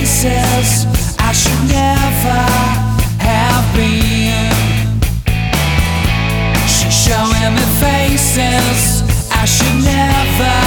places I should never have been. She's showing me faces I should never